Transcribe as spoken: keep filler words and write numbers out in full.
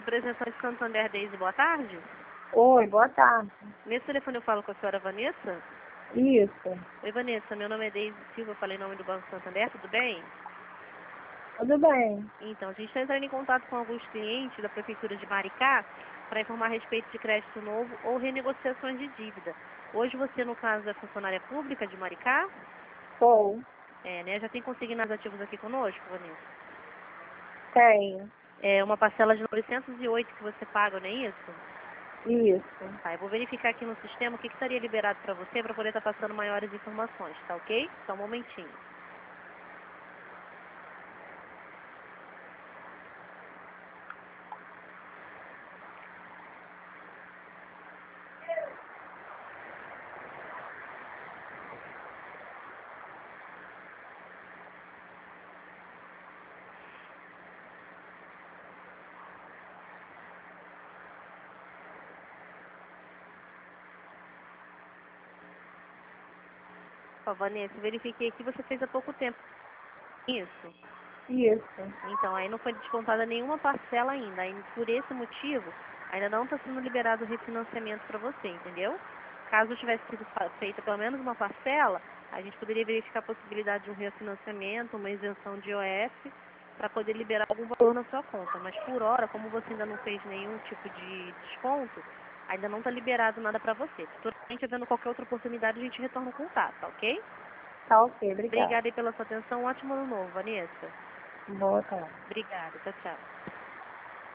Representante Santander, Deise, boa tarde. Oi, boa tarde. Nesse telefone eu falo com a senhora Vanessa? Isso. Oi, Vanessa, meu nome é Deise Silva, eu falei em nome do Banco Santander, tudo bem? Tudo bem. Então, a gente está entrando em contato com alguns clientes da Prefeitura de Maricá para informar a respeito de crédito novo ou renegociações de dívida. Hoje você, no caso, é funcionária pública de Maricá? Sou. É, né? Já tem consignados ativos aqui conosco, Vanessa? Tenho. É uma parcela de novecentos e oito que você paga, não é isso? Isso. Tá, eu vou verificar aqui no sistema o que, que estaria liberado para você para poder estar passando maiores informações, tá ok? Só um momentinho. Ó, Vanessa, eu verifiquei aqui, você fez há pouco tempo. Isso. Isso. Então, aí não foi descontada nenhuma parcela ainda. Aí, por esse motivo, ainda não está sendo liberado o refinanciamento para você, entendeu? Caso tivesse sido fa- feita pelo menos uma parcela, a gente poderia verificar a possibilidade de um refinanciamento, uma isenção de I O F, para poder liberar algum valor na sua conta. Mas por hora, como você ainda não fez nenhum tipo de desconto, ainda não está liberado nada para você. Futuramente, havendo qualquer outra oportunidade, a gente retorna o contato, tá ok? Tá ok, obrigada. Obrigada aí pela sua atenção. Um ótimo ano novo, Vanessa. Boa tarde. Obrigada. Tchau, tchau.